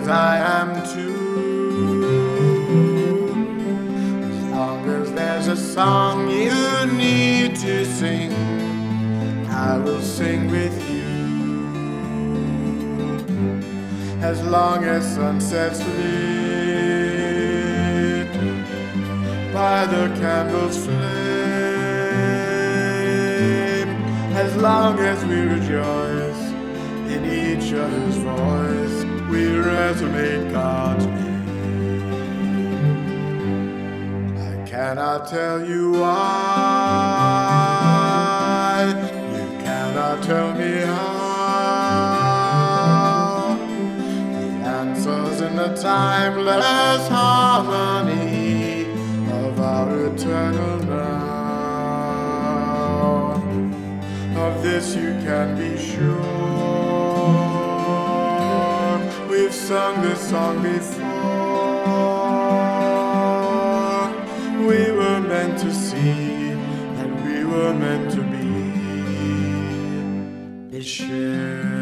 as I am too. As long as there's a song you need to sing, I will sing with you. As long as sunsets lit by the candle's flame, as long as we rejoice in each other's voice, we resonate God's name. I cannot tell you why, you cannot tell me how. In the timeless harmony of our eternal now. Of this you can be sure, we've sung this song before. We were meant to see, and we were meant to be shared.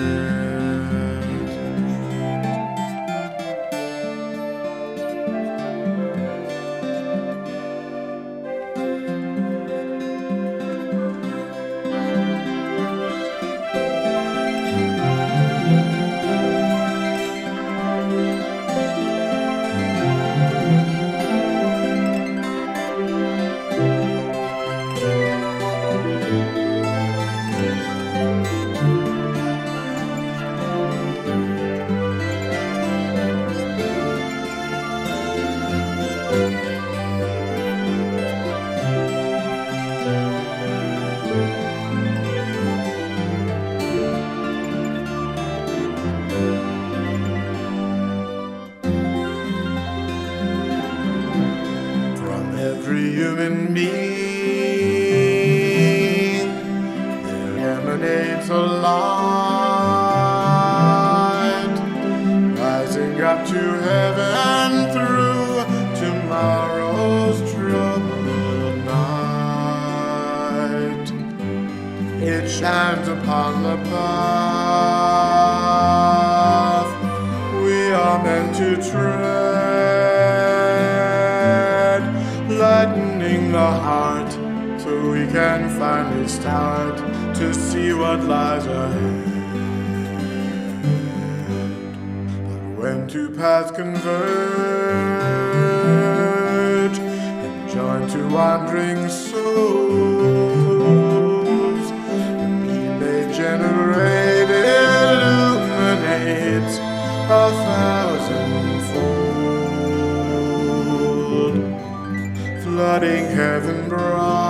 Every human being, there emanates a light, rising up to heaven through tomorrow's troubled night. It shines upon the path we are meant to tread, lightening the heart so we can finally start to see what lies ahead. But when two paths converge and join two wandering souls, the beam they generate illuminates 1,000-fold, flooding heaven bright.